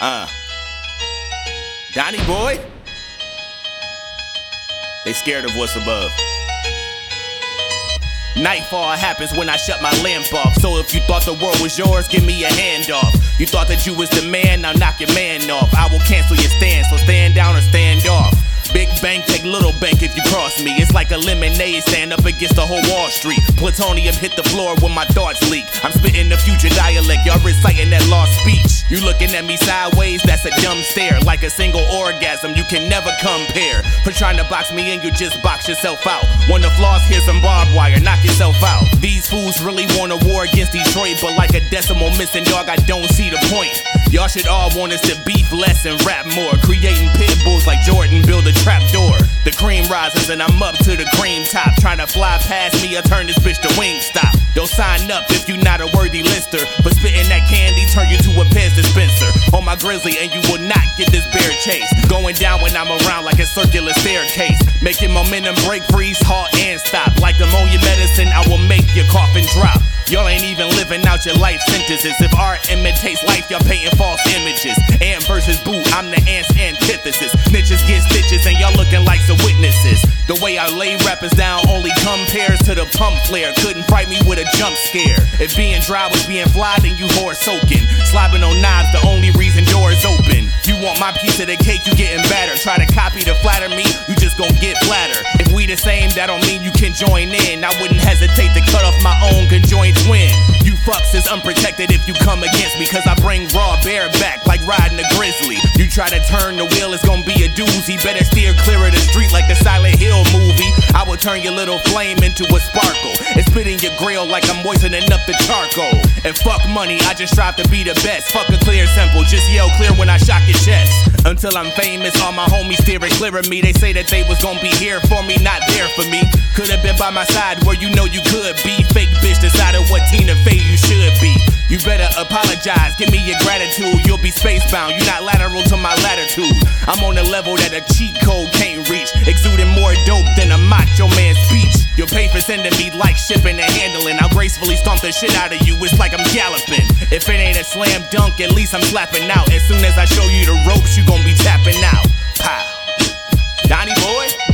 Donnie boy? They scared of what's above. Nightfall happens when I shut my lamp off. So if you thought the world was yours, give me a handoff. You thought that you was the man, now knock your man off. I will cancel your stand, so stand down or stand off. Big bank, take little bank if you cross me. It's like a lemonade stand up against the whole Wall Street. Plutonium hit the floor when my thoughts leak. I'm spitting the future dialect, y'all reciting that lost speech. You looking at me sideways, that's a dumb stare. Like a single orgasm, you can never compare. For trying to box me in, you just box yourself out. Wanna floss, here's some barbed wire, knock yourself out. These fools really want a war against Detroit, but like a decimal missing dog, I don't see the point. Y'all should all want us to beef less and rap more. Creating pit bulls like Jordan, build a trapdoor. The cream rises and I'm up to the cream top. Trying to fly past me, I turn this bitch to Wingstop. Don't sign up if you not a worthy lister. But spitting that candy turn you to a Pez dispenser. On my grizzly and you will not get this bear chase. Going down when I'm around like a circular staircase. Making momentum break, freeze, halt, and stop. Like ammonia medicine, I will make your coffin drop. Y'all ain't even living out your life sentences. If art imitates life, y'all painting false images. Ant versus boot, I'm the ant's antithesis. Snitches get stitches and y'all looking like some witnesses. The way I lay rappers down only compares to the pump flare. Couldn't fright me with a jump scare. If being dry was being fly, then you whore soaking. Slobbing on knives, the only reason doors open. You want my piece of the cake, you getting battered. Try to copy to flatter me, you just gon' get flattered. If we the same, that don't mean you can join in. I wouldn't hesitate to cut off my own conjoined twin. You fucks is unprotected if you come against me, cause I bring raw bear back like riding a grizzly. You try to turn the wheel, it's gonna be a doozy. Better steer clear of the street like the Silent Hill movie. I will turn your little flame into a sparkle and spit in your grill like I'm moistening up the charcoal. And fuck money, I just strive to be the best. Fuck a clear simple, just yell clear when I shock your chest. Until I'm famous, all my homies steering clear of me. They say that they was gonna be here for me, not there for me. Could've been by my side where you know you could be. Fake bitch decided what Tina Fey you should be. You better apologize, give me your gratitude. You'll be spacebound, you're not lateral to my latitude. I'm on a level that a cheat code can't reach. Exuding more dope than a macho man's speech. You'll pay for sending me like shipping and handling. I'll gracefully stomp the shit out of you, it's like I'm galloping. If it ain't a slam dunk, at least I'm slapping out. As soon as I show you the ropes, you gon' be tapping out. Pow. Donnie boy?